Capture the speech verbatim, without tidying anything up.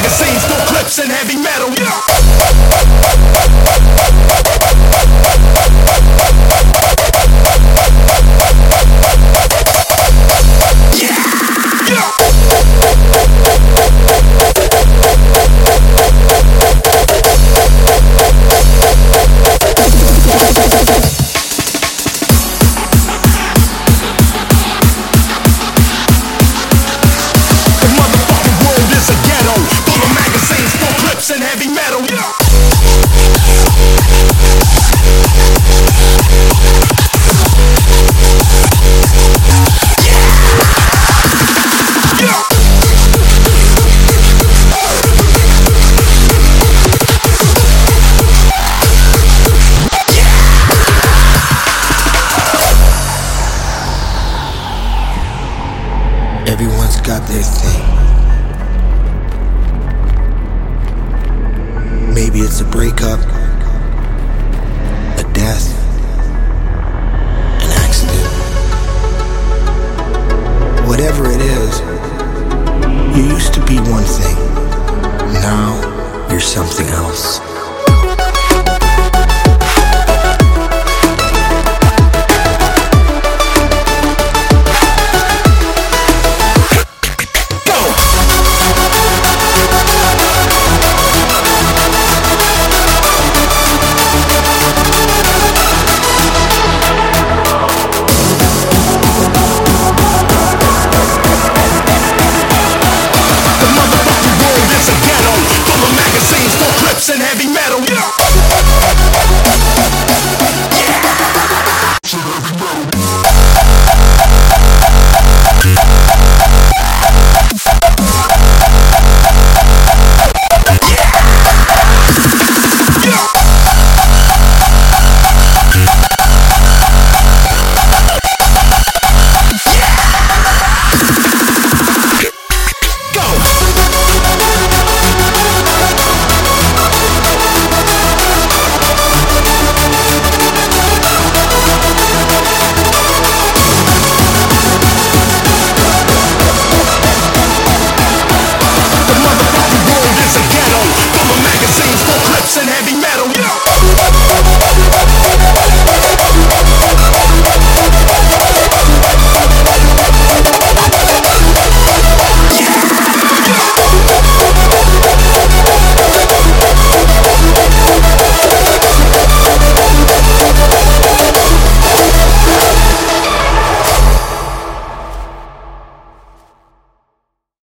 magazines, full clips and heavy metal. Yeah. And heavy metal. Yeah. Everyone's got their thing. Maybe it's a breakup, a death, an accident. Whatever it is, you used to be one thing. Now you're something else.